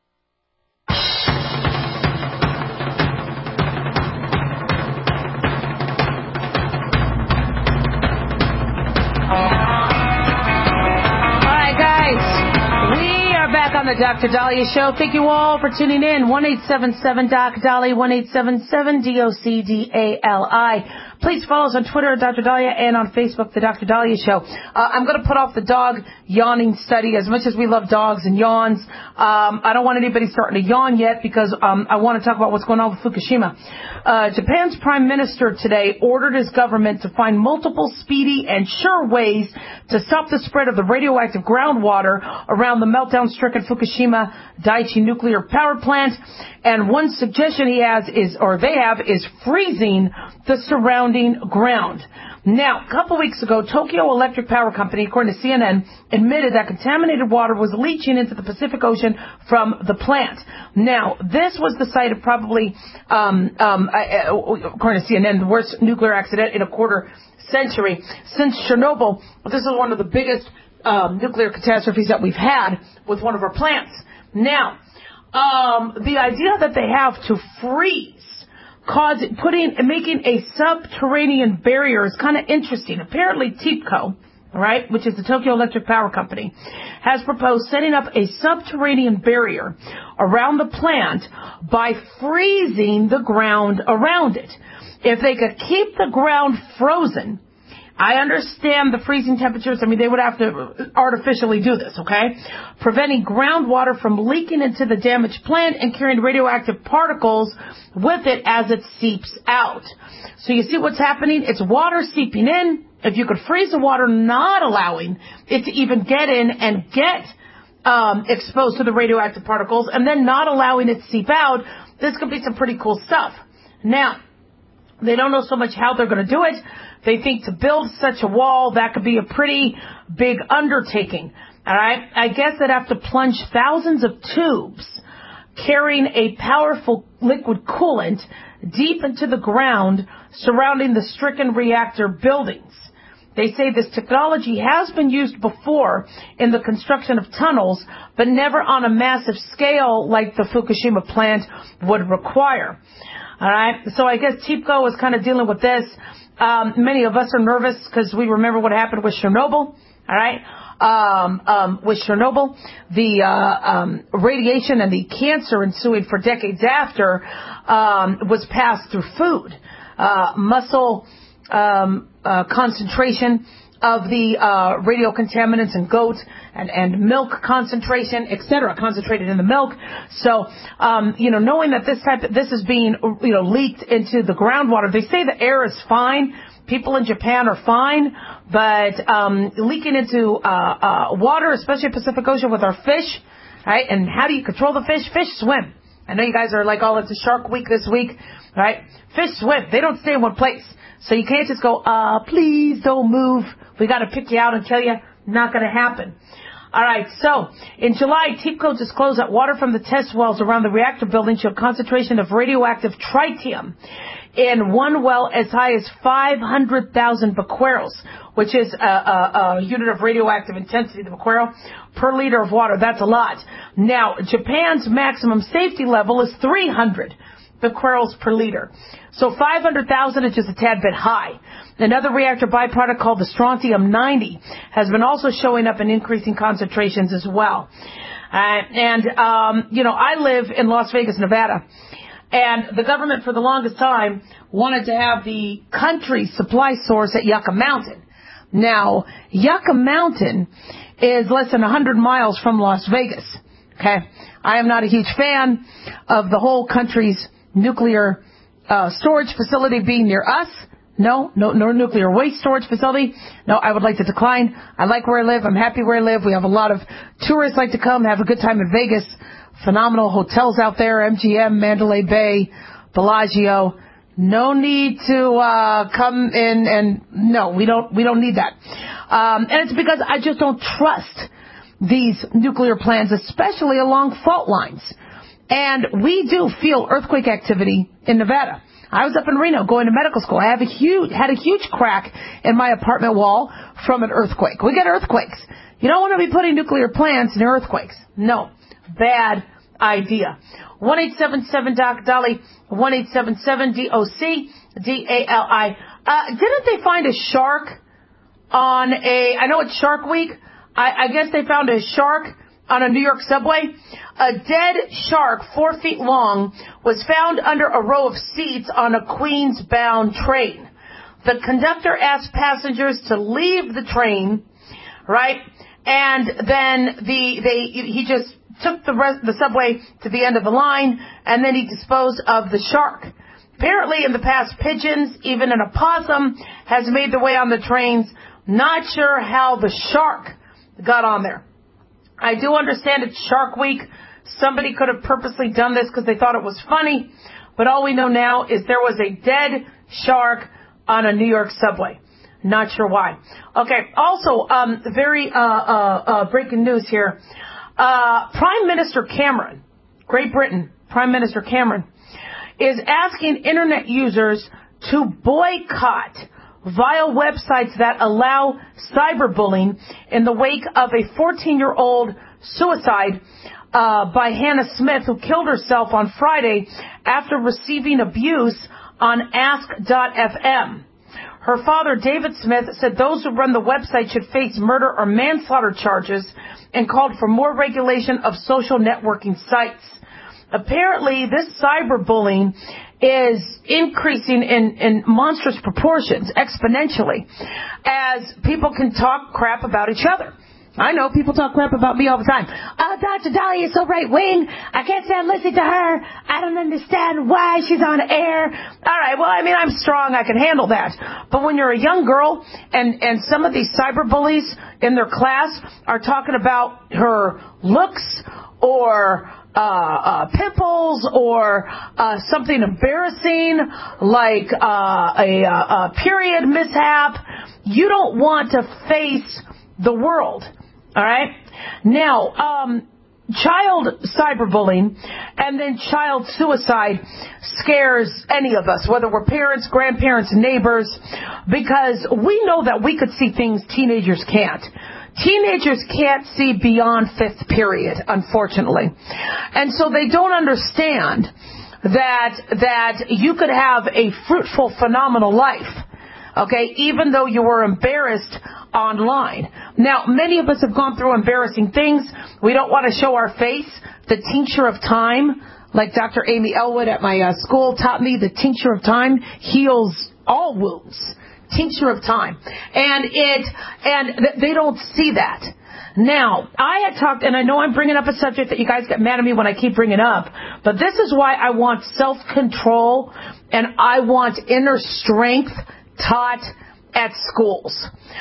On the Doctor Dahlia Show. Thank you all for tuning in. one eight seven seven Doc Dahlia, one eight seven seven D O C D A L I. Please follow us on Twitter at Doctor Dahlia and on Facebook, The Doctor Dahlia Show. Uh, I'm going to put off the dog yawning study. As much as we love dogs and yawns, um, I don't want anybody starting to yawn yet because um, I want to talk about what's going on with Fukushima. Uh, Japan's prime minister today ordered his government to find multiple speedy and sure ways to stop the spread of the radioactive groundwater around the meltdown-stricken Fukushima Daiichi nuclear power plant. And one suggestion he has is, or they have, is freezing the surrounding ground. Now, a couple weeks ago, Tokyo Electric Power Company, according to C N N, admitted that contaminated water was leaching into the Pacific Ocean from the plant. Now, this was the site of probably, um, um, according to C N N, the worst nuclear accident in a quarter century. Since Chernobyl, this is one of the biggest um, nuclear catastrophes that we've had with one of our plants. Now, um, the idea that they have to freeze, cause putting, making a subterranean barrier is kind of interesting. Apparently, TEPCO, right, which is the Tokyo Electric Power Company, has proposed setting up a subterranean barrier around the plant by freezing the ground around it. If they could keep the ground frozen, I understand the freezing temperatures. I mean, they would have to artificially do this, okay? Preventing groundwater from leaking into the damaged plant and carrying radioactive particles with it as it seeps out. So you see what's happening? It's water seeping in. If you could freeze the water, not allowing it to even get in and get um, exposed to the radioactive particles, and then not allowing it to seep out, this could be some pretty cool stuff. Now, they don't know so much how they're going to do it. They think to build such a wall, that could be a pretty big undertaking. All right? I guess they'd have to plunge thousands of tubes carrying a powerful liquid coolant deep into the ground surrounding the stricken reactor buildings. They say this technology has been used before in the construction of tunnels, but never on a massive scale like the Fukushima plant would require. All right? So I guess TEPCO is kind of dealing with this. Um, many of us are nervous because we remember what happened with Chernobyl, all right? Um, um, with Chernobyl, the uh, um, radiation and the cancer ensuing for decades after um, was passed through food. Uh, muscle um, uh, concentration of the uh, radiocontaminants in goat and, and milk concentration, et cetera, concentrated in the milk. So, um, you know, knowing that this type of, this is being, you know, leaked into the groundwater, they say the air is fine. People in Japan are fine, but um, leaking into uh, uh, water, especially Pacific Ocean with our fish, right? And how do you control the fish? Fish swim. I know you guys are like all into Shark Week this week, right? Fish swim. They don't stay in one place. So you can't just go, uh, please don't move. We got to pick you out and kill you. Not going to happen. All right. So in July, TEPCO disclosed that water from the test wells around the reactor building showed concentration of radioactive tritium in one well as high as five hundred thousand becquerels, which is a, a, a unit of radioactive intensity, the becquerel, per liter of water. That's a lot. Now, Japan's maximum safety level is three hundred becquerels per liter. So five hundred thousand is just a tad bit high. Another reactor byproduct called the strontium ninety has been also showing up in increasing concentrations as well. Uh, and, um, you know, I live in Las Vegas, Nevada. And the government, for the longest time, wanted to have the country's supply source at Yucca Mountain. Now, Yucca Mountain is less than one hundred miles from Las Vegas. Okay? I am not a huge fan of the whole country's nuclear uh, storage facility being near us. No, no, no nuclear waste storage facility. No, I would like to decline. I like where I live. I'm happy where I live. We have a lot of tourists like to come, have a good time in Vegas. Phenomenal hotels out there, M G M, Mandalay Bay, Bellagio. No need to uh come in and no, we don't we don't need that. Um and it's because I just don't trust these nuclear plants, especially along fault lines. And we do feel earthquake activity in Nevada. I was up in Reno going to medical school. I have a huge had a huge crack in my apartment wall from an earthquake. We get earthquakes. You don't want to be putting nuclear plants near earthquakes. No. Bad idea. one eight seven seven D O C Dolly, one eight seven seven D O C D A L I. Uh, didn't they find a shark on a, I know it's Shark Week. I, I guess they found a shark on a New York subway. A dead shark, four feet long, was found under a row of seats on a Queens-bound train. The conductor asked passengers to leave the train, right? And then the they he just took the rest the subway to the end of the line, and then he disposed of the shark. Apparently, in the past, pigeons, even an opossum, has made their way on the trains. Not sure how the shark got on there. I do understand it's Shark Week. Somebody could have purposely done this because they thought it was funny. But all we know now is there was a dead shark on a New York subway. Not sure why. Okay. Also, um, very uh, uh, uh, breaking news here. Uh, Prime Minister Cameron, Great Britain, Prime Minister Cameron, is asking Internet users to boycott vile websites that allow cyberbullying in the wake of a fourteen-year-old suicide uh, by Hannah Smith, who killed herself on Friday after receiving abuse on ask dot f m. Her father, David Smith, said those who run the website should face murder or manslaughter charges and called for more regulation of social networking sites. Apparently, this cyberbullying is increasing in, in monstrous proportions, exponentially, as people can talk crap about each other. I know people talk crap about me all the time. Oh, Doctor Dahlia is so right-wing. I can't stand listening to her. I don't understand why she's on air. All right, well, I mean, I'm strong. I can handle that. But when you're a young girl and, and some of these cyberbullies in their class are talking about her looks or uh, uh, pimples or uh, something embarrassing like uh, a, a period mishap, you don't want to face the world. All right? Now, um, child cyberbullying and then child suicide scares any of us, whether we're parents, grandparents, neighbors, because we know that we could see things teenagers can't. Teenagers can't see beyond fifth period, unfortunately. And so they don't understand that that you could have a fruitful, phenomenal life, okay, even though you were embarrassed online. Now, many of us have gone through embarrassing things. We don't want to show our face. The tincture of time, like Doctor Amy Elwood at my uh, school taught me, the tincture of time heals all wounds. Tincture of time. And it, and th- they don't see that. Now, I had talked, and I know I'm bringing up a subject that you guys get mad at me when I keep bringing up, but this is why I want self-control and I want inner strength taught at schools.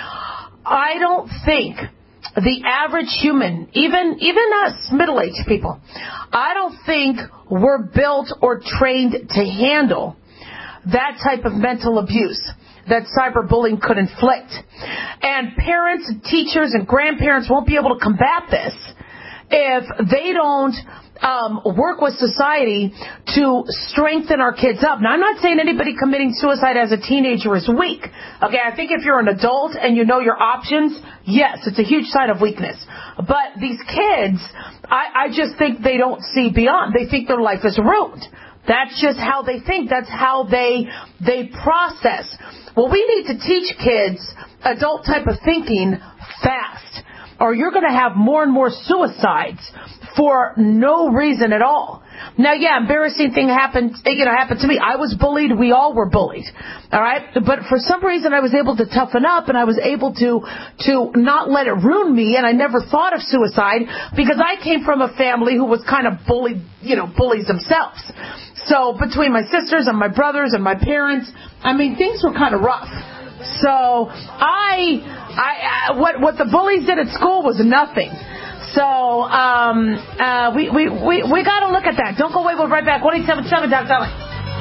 I don't think the average human, even even us middle-aged people, I don't think we're built or trained to handle that type of mental abuse that cyberbullying could inflict. And parents and teachers and grandparents won't be able to combat this if they don't um, work with society to strengthen our kids up. Now, I'm not saying anybody committing suicide as a teenager is weak. Okay, I think if you're an adult and you know your options, yes, it's a huge sign of weakness. But these kids, I, I just think they don't see beyond. They think their life is ruined. That's just how they think. That's how they they process. Well, we need to teach kids adult type of thinking fast, or you're going to have more and more suicides for no reason at all. Now, yeah, embarrassing thing happened, you know, happened to me. I was bullied. We all were bullied. All right. But for some reason, I was able to toughen up and I was able to, to not let it ruin me. And I never thought of suicide because I came from a family who was kind of bullied, you know, bullies themselves. So between my sisters and my brothers and my parents, I mean, things were kind of rough. So I, I, I what, what the bullies did at school was nothing. So um, uh, we we we, we got to look at that. Don't go away. We'll be right back. one eight seven seven, Doctor Dolly.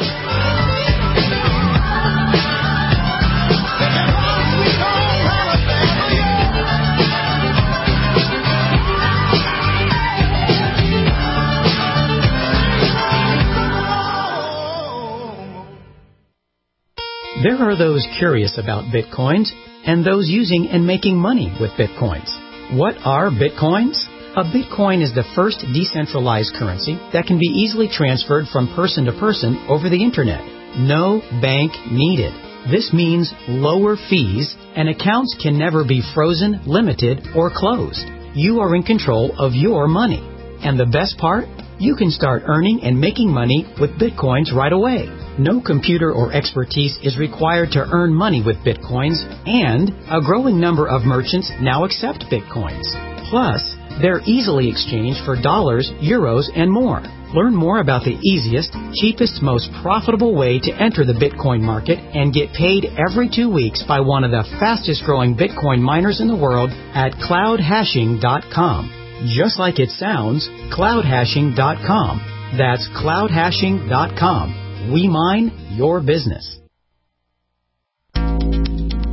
There are those curious about Bitcoins and those using and making money with Bitcoins. What are Bitcoins? A Bitcoin is the first decentralized currency that can be easily transferred from person to person over the Internet. No bank needed. This means lower fees and accounts can never be frozen, limited, or closed. You are in control of your money. And the best part? You can start earning and making money with Bitcoins right away. No computer or expertise is required to earn money with Bitcoins, and a growing number of merchants now accept Bitcoins. Plus, they're easily exchanged for dollars, euros, and more. Learn more about the easiest, cheapest, most profitable way to enter the Bitcoin market and get paid every two weeks by one of the fastest growing Bitcoin miners in the world at cloud hashing dot com. Just like it sounds, cloud hashing dot com. That's cloud hashing dot com. We mine your business.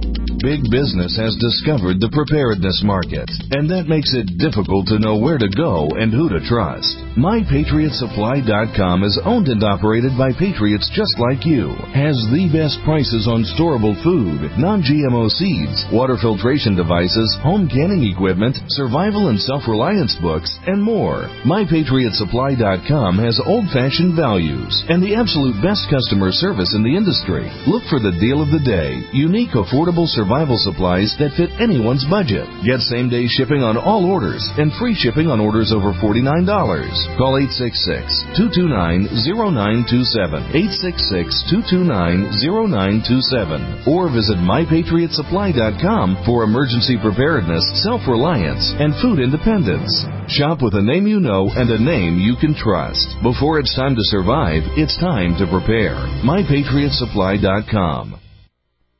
big business has discovered the preparedness market, and that makes it difficult to know where to go and who to trust. My Patriot Supply dot com is owned and operated by patriots just like you, has the best prices on storable food, non-G M O seeds, water filtration devices, home canning equipment, survival and self-reliance books, and more. My Patriot Supply dot com has old-fashioned values and the absolute best customer service in the industry. Look for the deal of the day, unique, affordable survival supplies that fit anyone's budget. Get same-day shipping on all orders and free shipping on orders over forty-nine dollars. Call eight six six, two two nine, zero nine two seven, eight six six, two two nine, zero nine two seven, or visit My Patriot Supply dot com for emergency preparedness, self-reliance, and food independence. Shop with a name you know and a name you can trust. Before it's time to survive, it's time to prepare. My Patriot Supply dot com.